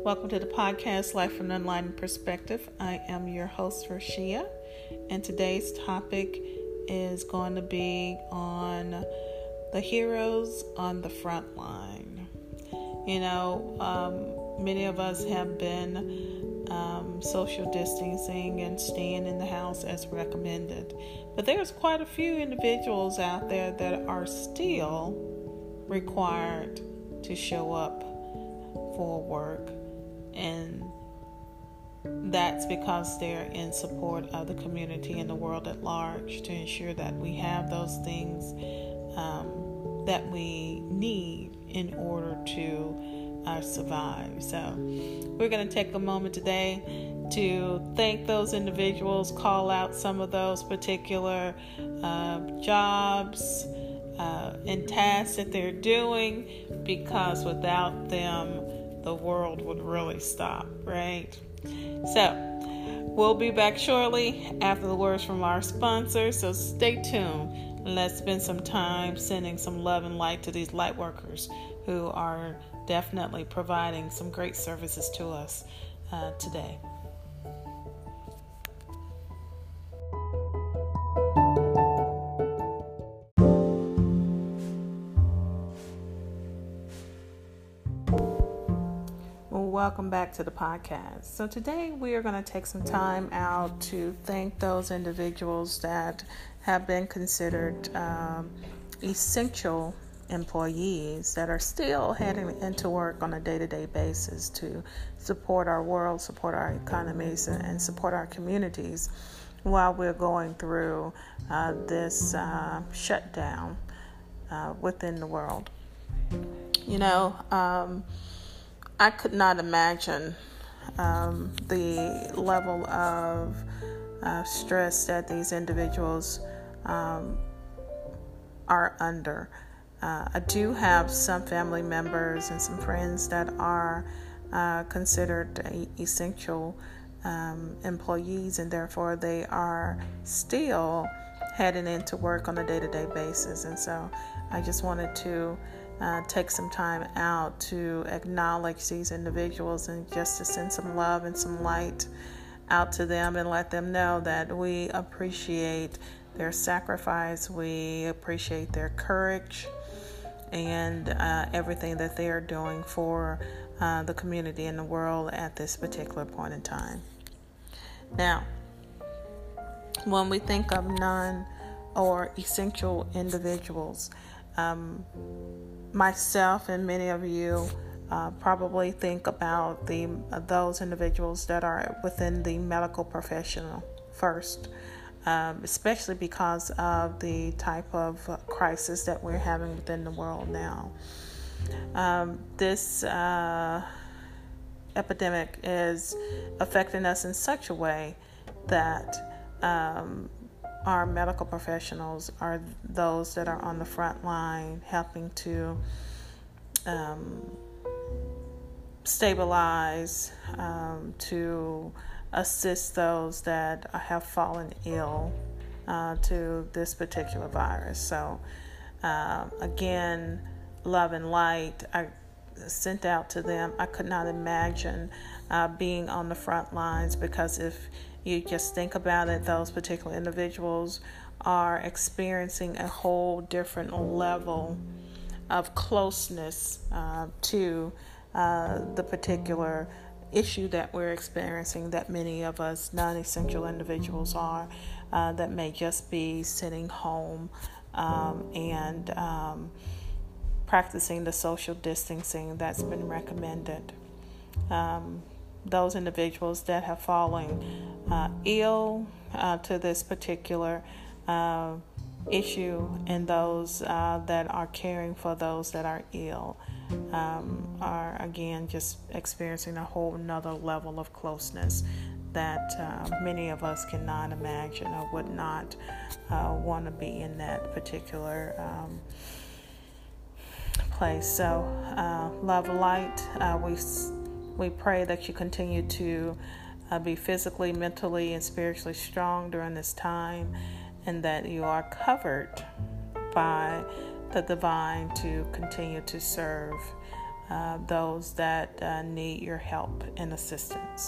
Welcome to the podcast, Life from an Enlightened Perspective. I am your host, Rashia, and today's topic is going to be on the heroes on the front line. Many of us have been social distancing and staying in the house as recommended, but there's quite a few individuals out there that are still required to show up for work, and that's because they're in support of the community and the world at large to ensure that we have those things that we need in order to survive. So we're going to take a moment today to thank those individuals, call out some of those particular jobs and tasks that they're doing, because without them, the world would really stop, right? So, we'll be back shortly after the words from our sponsor, so stay tuned. Let's spend some time sending some love and light to these light workers who are definitely providing some great services to us today. Welcome back to the podcast. So today we are going to take some time out to thank those individuals that have been considered essential employees that are still heading into work on a day-to-day basis to support our world, support our economies, and support our communities while we're going through this shutdown within the world. I could not imagine the level of stress that these individuals are under. I do have some family members and some friends that are considered essential employees, and therefore they are still heading into work on a day-to-day basis. And so I just wanted to take some time out to acknowledge these individuals and just to send some love and some light out to them and let them know that we appreciate their sacrifice, we appreciate their courage, and everything that they are doing for the community and the world at this particular point in time. Now, when we think of non or essential individuals, myself and many of you probably think about those individuals that are within the medical professional first, especially because of the type of crisis that we're having within the world now. This epidemic is affecting us in such a way that our medical professionals are those that are on the front line helping to stabilize, to assist those that have fallen ill to this particular virus. So again, love and light I sent out to them. I could not imagine being on the front lines, because if you just think about it, those particular individuals are experiencing a whole different level of closeness to the particular issue that we're experiencing, that many of us non-essential individuals are, that may just be sitting home and practicing the social distancing that's been recommended. Those individuals that have fallen ill to this particular issue, and those that are caring for those that are ill are again just experiencing a whole nother level of closeness that many of us cannot imagine or would not want to be in that particular place. So love and light, we pray that you continue to be physically, mentally, and spiritually strong during this time, and that you are covered by the divine to continue to serve those that need your help and assistance.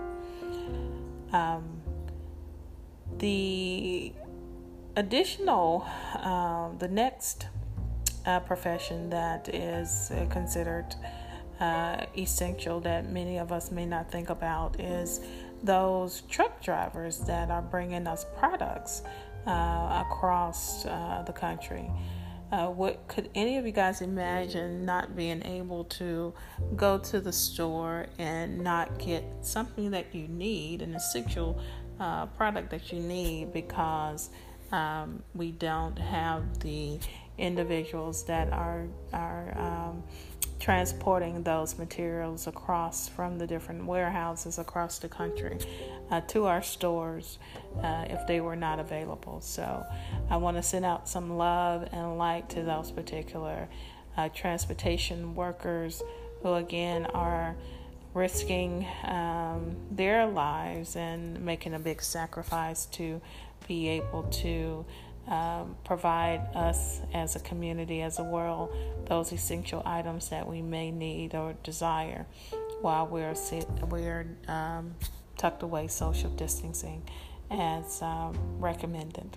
The additional, the next profession that is considered essential that many of us may not think about is those truck drivers that are bringing us products across the country. What could any of you guys imagine not being able to go to the store and not get something that you need, an essential product that you need, because we don't have the individuals that are transporting those materials across from the different warehouses across the country to our stores if they were not available. So I want to send out some love and light to those particular transportation workers who again are risking their lives and making a big sacrifice to be able to provide us as a community, as a world, those essential items that we may need or desire while we're tucked away, social distancing as recommended.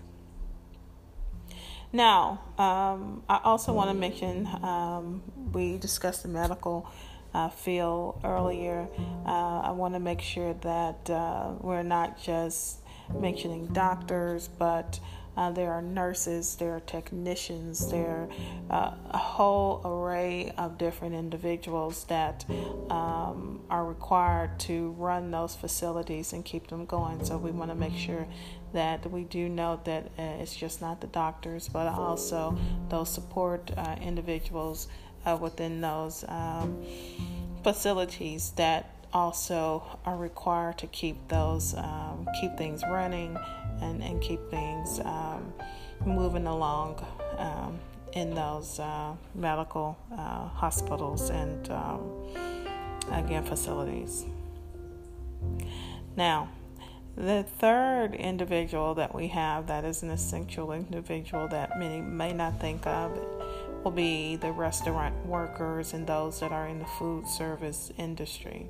Now, I also want to mention, we discussed the medical field earlier. I want to make sure that we're not just mentioning doctors, but there are nurses, there are technicians, there are a whole array of different individuals that are required to run those facilities and keep them going. So we want to make sure that we do note that it's just not the doctors, but also those support individuals within those facilities that also are required to keep those keep things running and keep things moving along in those medical hospitals and again facilities. Now, the third individual that we have that is an essential individual that many may not think of will be the restaurant workers and those that are in the food service industry.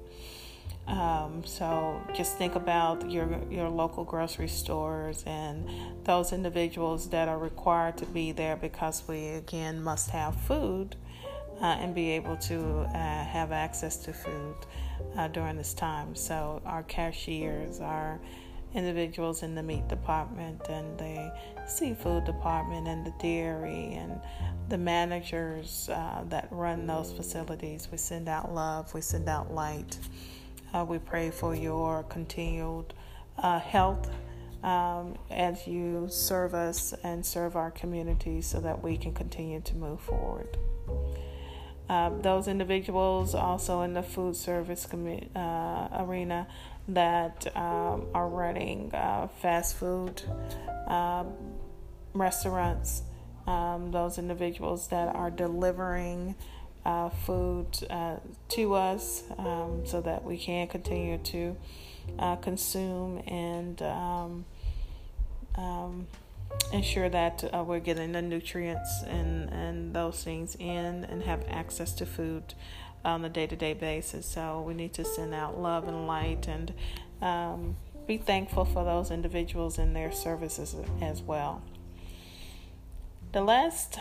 So just think about your local grocery stores and those individuals that are required to be there because we again must have food and be able to have access to food during this time. So our cashiers, our individuals in the meat department and the seafood department and the dairy and the managers that run those facilities, we send out love, we send out light. We pray for your continued health as you serve us and serve our community so that we can continue to move forward. Those individuals also in the food service arena that are running fast food restaurants, those individuals that are delivering food to us so that we can continue to consume and ensure that we're getting the nutrients and those things in and have access to food on a day-to-day basis. So we need to send out love and light and be thankful for those individuals and their services as well. The last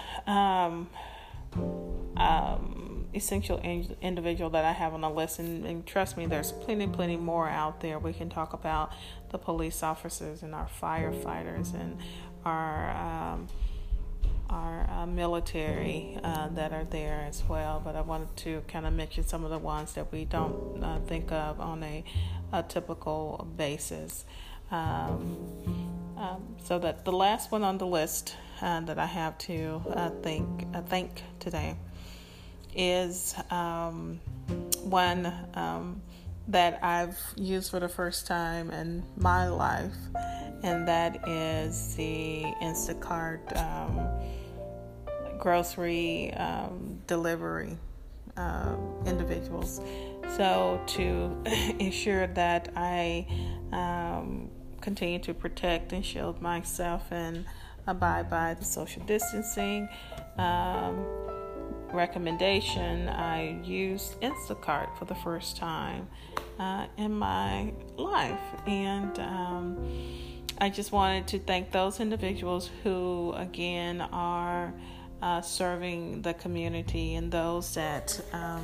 essential individual that I have on the list, and trust me, there's plenty more out there. We can talk about the police officers and our firefighters and our military that are there as well. But I wanted to kind of mention some of the ones that we don't think of on a typical basis. So that the last one on the list that I have to thank today is one that I've used for the first time in my life, and that is the Instacart grocery delivery individuals. So to ensure that I continue to protect and shield myself and abide by the social distancing, recommendation, I used Instacart for the first time in my life. And I just wanted to thank those individuals who, again, are serving the community, and those that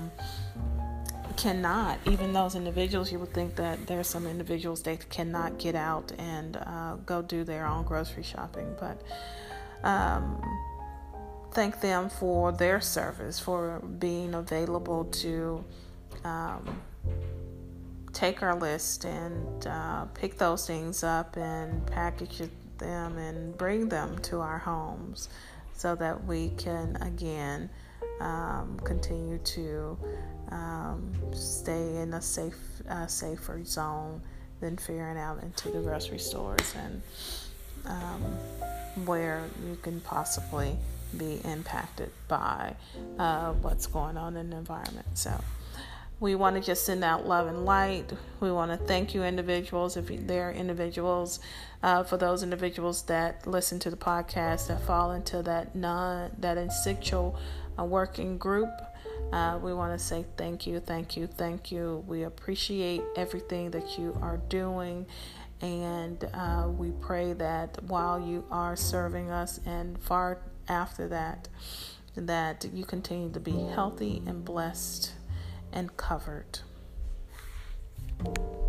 cannot. Even those individuals, you would think that there's some individuals that cannot get out and go do their own grocery shopping, but thank them for their service, for being available to take our list and pick those things up and package them and bring them to our homes, so that we can again continue to stay in a safer zone than faring out into the grocery stores and where you can possibly be impacted by what's going on in the environment. So we want to just send out love and light. We want to thank you individuals, if there are individuals, for those individuals that listen to the podcast that fall into that instinctual working group. We want to say thank you. We appreciate everything that you are doing, and we pray that while you are serving us and far after that you continue to be healthy and blessed and covered.